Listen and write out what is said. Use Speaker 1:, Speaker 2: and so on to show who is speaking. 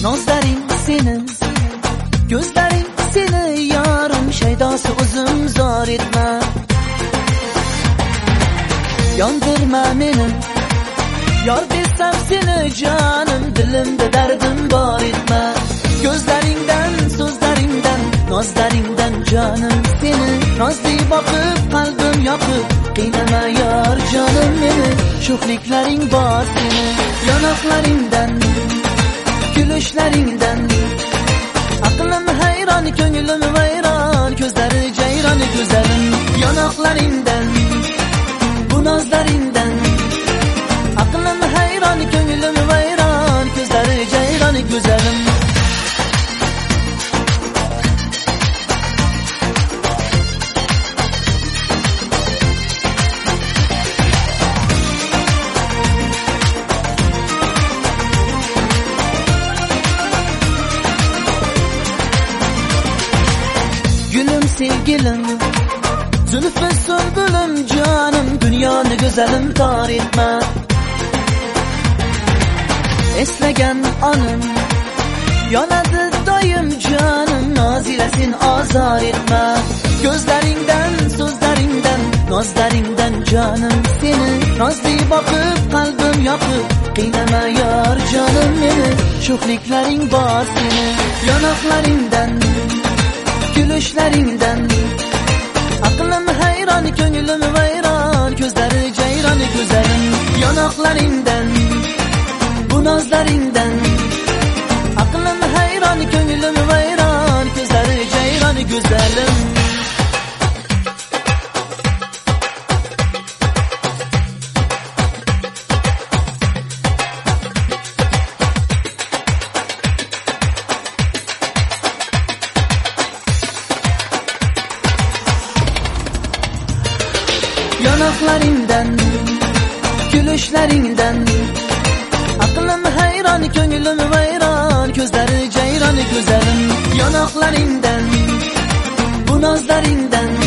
Speaker 1: Nozlaring seni, gözlerin seni yarım şeydası uzun zor etme. Yandırma beni, yar desem seni canım, dilimde derdim var etme. Gözlerinden, sözlerinden, nazlerinden canım seni, nazlı bakıp kalbim yapıp kıynama yar canım beni. Şokliklerin var seni, yanaklarından, gülüşlerinden, aklım hayran, gönlüm vayran, gözleri ceyran güzelim. Yanaklarından, bu nazlarinden, aklım hayran, gönlüm vayran, gözleri ceyran güzelim. Gülüm sevgilim, zülfü sümbülüm canım, dünyanı güzelim tar etme. Esnegen anım, yanadı dayım canım, nazilesin azar etme. Gözlerinden, sözlerinden, nazlerinden canım seni, nazlı bakıp kalbim yapıp kıynama yar canım beni. Şokliklerin var seni, yanaklarından, gülüşlerinden, aklım hayran, gönlüm vayran, gözleri ceyran güzelim. Yanaklarından, bu nazlarinden, aklım hayran, gönlüm vayran, gözleri ceyran güzelim. Yanaklarından, gülüşlerinden, aklım hayran, gönlüm vayran, gözleri ceyran güzelim. Yanaklarından, bu nazlarinden,